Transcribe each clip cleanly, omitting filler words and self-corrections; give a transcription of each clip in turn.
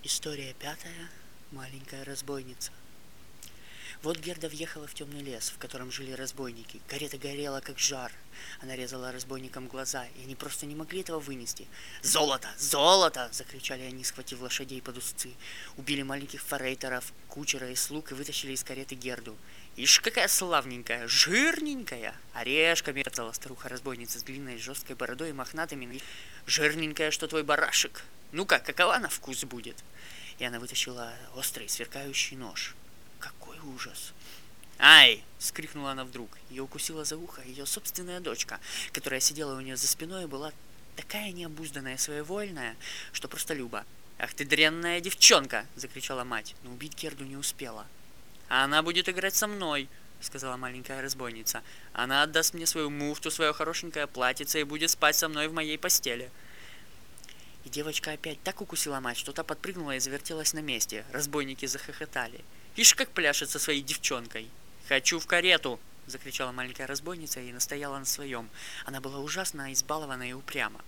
История 5. Маленькая разбойница. Вот Герда въехала в темный лес, в котором жили разбойники. Карета горела, как жар. Она резала разбойникам глаза, и они просто не могли этого вынести. «Золото! Золото!» — закричали они, схватив лошадей под узцы. Убили маленьких форейтеров, кучера и слуг и вытащили из кареты Герду. «Ишь, какая славненькая, жирненькая!» Орешками мерзала старуха-разбойница с длинной жесткой бородой и мохнатыми. «Жирненькая, что твой барашек! Ну-ка, какова на вкус будет?» И она вытащила острый, сверкающий нож. Какой ужас! «Ай!» — вскрикнула она вдруг. Ее укусила за ухо ее собственная дочка, которая сидела у нее за спиной и была такая необузданная и своевольная, что просто Люба. «Ах ты дрянная девчонка!» — закричала мать, но убить Герду не успела. «А она будет играть со мной!» — сказала маленькая разбойница. «Она отдаст мне свою муфту, свое хорошенькое платьице и будет спать со мной в моей постели!» И девочка опять так укусила мать, что та подпрыгнула и завертелась на месте. Разбойники захохотали. «Ишь, как пляшет со своей девчонкой!» «Хочу в карету!» — закричала маленькая разбойница и настояла на своем. Она была ужасно избалована и упряма.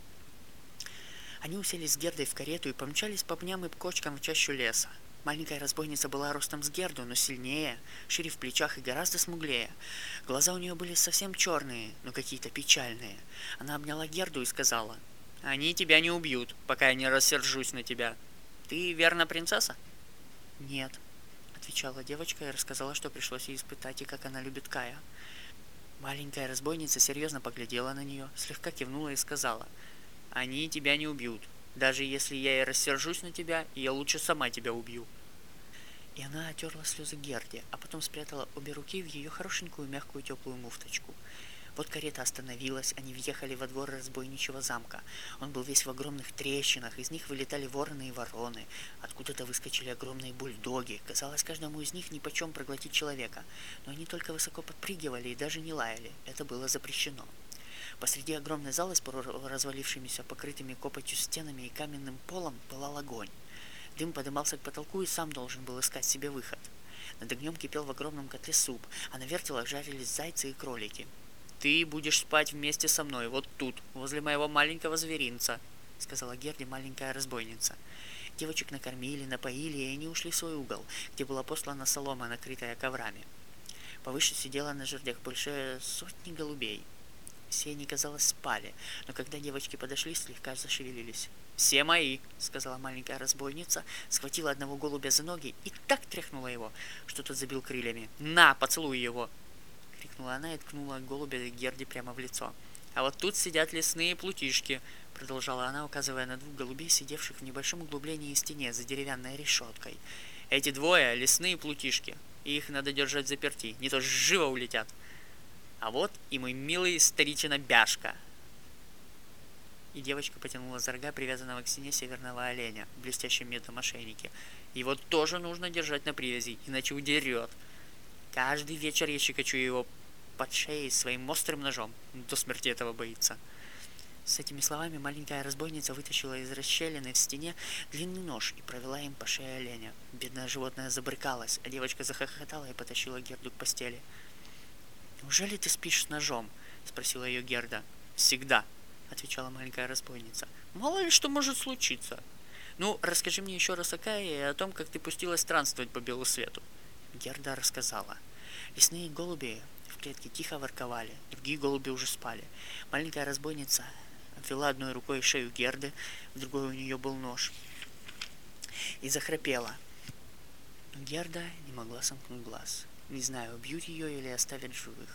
Они уселись с Гердой в карету и помчались по пням и кочкам в чащу леса. Маленькая разбойница была ростом с Герду, но сильнее, шире в плечах и гораздо смуглее. Глаза у нее были совсем черные, но какие-то печальные. Она обняла Герду и сказала: «Они тебя не убьют, пока я не рассержусь на тебя. Ты, верно, принцесса?» «Нет», — отвечала девочка и рассказала, что пришлось ей испытать и как она любит Кая. Маленькая разбойница серьезно поглядела на нее, слегка кивнула и сказала: «Они тебя не убьют. Даже если я и рассержусь на тебя, я лучше сама тебя убью». И она отерла слезы Герде, а потом спрятала обе руки в ее хорошенькую мягкую теплую муфточку. Вот карета остановилась, они въехали во двор разбойничьего замка. Он был весь в огромных трещинах, из них вылетали вороны и вороны. Откуда-то выскочили огромные бульдоги. Казалось, каждому из них нипочем проглотить человека. Но они только высоко подпрыгивали и даже не лаяли. Это было запрещено. Посреди огромной залы с развалившимися покрытыми копотью стенами и каменным полом пылал огонь. Дым подымался к потолку и сам должен был искать себе выход. Над огнем кипел в огромном котле суп, а на вертелах жарились зайцы и кролики. «Ты будешь спать вместе со мной, вот тут, возле моего маленького зверинца», — сказала Герде маленькая разбойница. Девочек накормили, напоили, и они ушли в свой угол, где была постлана солома, накрытая коврами. Повыше сидела на жердях больше сотни голубей. Все они, казалось, спали, но когда девочки подошли, слегка зашевелились. «Все мои», — сказала маленькая разбойница, схватила одного голубя за ноги и так тряхнула его, что тот забил крыльями. «На, поцелуй его!» — крикнула она и ткнула голубя Герде прямо в лицо. «А вот тут сидят лесные плутишки», — продолжала она, указывая на двух голубей, сидевших в небольшом углублении в стене за деревянной решеткой. «Эти двое — лесные плутишки, и их надо держать заперти, не то живо улетят. А вот и мой милый старичина Бяшка». И девочка потянула за рога привязанного к стене северного оленя в блестящем медном ошейнике. «Его тоже нужно держать на привязи, иначе удерет. Каждый вечер я щекочу его под шеей своим острым ножом. До смерти этого боится». С этими словами маленькая разбойница вытащила из расщелины в стене длинный нож и провела им по шее оленя. Бедное животное забрыкалось, а девочка захохотала и потащила Герду к постели. «Неужели ты спишь с ножом?» — спросила ее Герда. «Всегда», — отвечала маленькая разбойница. «Мало ли что может случиться. Ну, расскажи мне еще раз о Кае и о том, как ты пустилась странствовать по белу свету». Герда рассказала. Лесные голуби в клетке тихо ворковали, другие голуби уже спали. Маленькая разбойница обвела одной рукой шею Герды, в другой у нее был нож, и захрапела. Но Герда не могла сомкнуть глаз. Не знаю, убьют ее или оставят живых.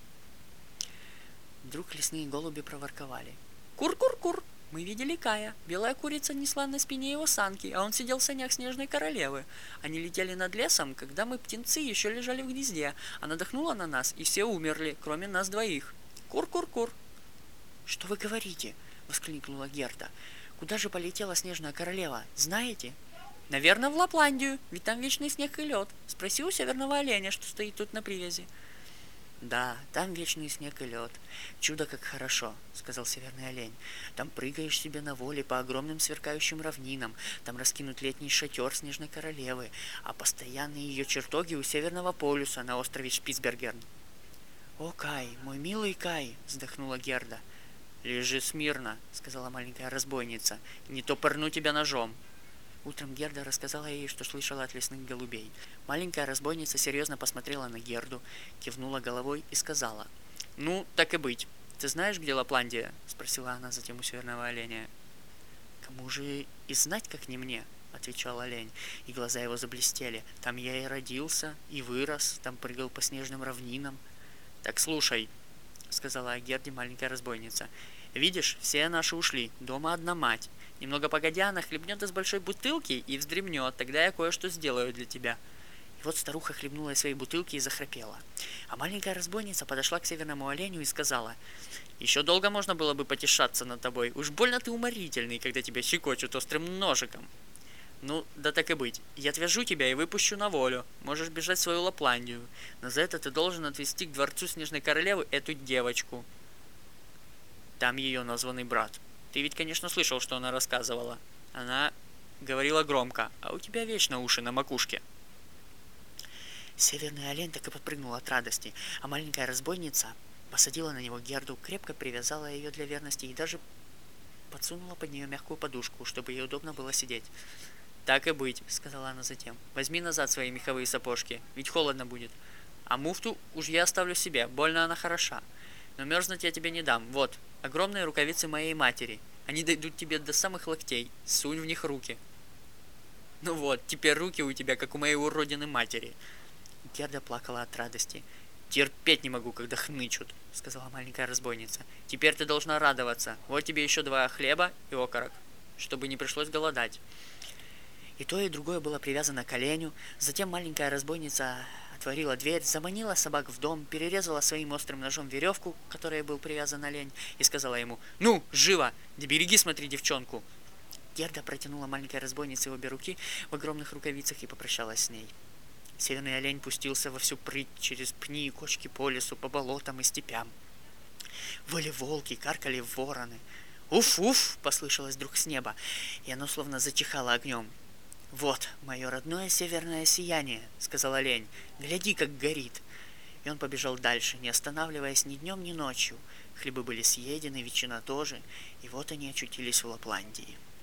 Вдруг лесные голуби проворковали. «Кур-кур-кур! Мы видели Кая. Белая курица несла на спине его санки, а он сидел в санях снежной королевы. Они летели над лесом, когда мы, птенцы, еще лежали в гнезде. Она дохнула на нас, и все умерли, кроме нас двоих. Кур-кур-кур!» «Что вы говорите?» — воскликнула Герда. «Куда же полетела снежная королева? Знаете?» «Наверное, в Лапландию, ведь там вечный снег и лед. Спроси у северного оленя, что стоит тут на привязи». «Да, там вечный снег и лед. Чудо как хорошо», — сказал северный олень. «Там прыгаешь себе на воле по огромным сверкающим равнинам, там раскинут летний шатер снежной королевы, а постоянные ее чертоги у Северного полюса на острове Шпицберген». «О, Кай, мой милый Кай!» — вздохнула Герда. «Лежи смирно», — сказала маленькая разбойница, — «не то пырну тебя ножом». Утром Герда рассказала ей, что слышала от лесных голубей. Маленькая разбойница серьезно посмотрела на Герду, кивнула головой и сказала: «Ну, так и быть. Ты знаешь, где Лапландия?» — спросила она затем у северного оленя. «Кому же и знать, как не мне?» — отвечал олень, и глаза его заблестели. «Там я и родился, и вырос, там прыгал по снежным равнинам». «Так слушай», — сказала Герде маленькая разбойница. «Видишь, все наши ушли, дома одна мать. Немного погодя, она хлебнет из большой бутылки и вздремнет, тогда я кое-что сделаю для тебя». И вот старуха хлебнула из своей бутылки и захрапела. А маленькая разбойница подошла к северному оленю и сказала: «Еще долго можно было бы потешаться над тобой. Уж больно ты уморительный, когда тебя щекочут острым ножиком». «Ну, да так и быть. Я отвяжу тебя и выпущу на волю. Можешь бежать в свою Лапландию. Но за это ты должен отвезти к дворцу Снежной Королевы эту девочку. Там ее названный брат. Ты ведь, конечно, слышал, что она рассказывала. Она говорила громко, а у тебя вечно уши на макушке». Северный олень так и подпрыгнул от радости, а маленькая разбойница посадила на него Герду, крепко привязала ее для верности и даже подсунула под нее мягкую подушку, чтобы ей удобно было сидеть. «Так и быть», — сказала она затем. «Возьми назад свои меховые сапожки, ведь холодно будет. А муфту уж я оставлю себе, больно она хороша. Но мерзнуть я тебе не дам. Вот, огромные рукавицы моей матери. Они дойдут тебе до самых локтей. Сунь в них руки». «Ну вот, теперь руки у тебя, как у моей уродины матери». Герда плакала от радости. «Терпеть не могу, когда хнычут», — сказала маленькая разбойница. «Теперь ты должна радоваться. Вот тебе еще 2 хлеба и окорок, чтобы не пришлось голодать». И то, и другое было привязано к оленю. Затем маленькая разбойница отворила дверь, заманила собак в дом, перерезала своим острым ножом веревку, к которой был привязан олень, и сказала ему: «Ну, живо! Да береги, смотри, девчонку!» Герда протянула маленькой разбойнице обе руки в огромных рукавицах и попрощалась с ней. Северный олень пустился во всю прыть через пни и кочки по лесу, по болотам и степям. Выли волки, каркали вороны. «Уф-уф!» — послышалось вдруг с неба, и оно словно зачихало огнем. «Вот, мое родное северное сияние», — сказал олень. «Гляди, как горит». И он побежал дальше, не останавливаясь ни днем, ни ночью. Хлебы были съедены, ветчина тоже, и вот они очутились в Лапландии.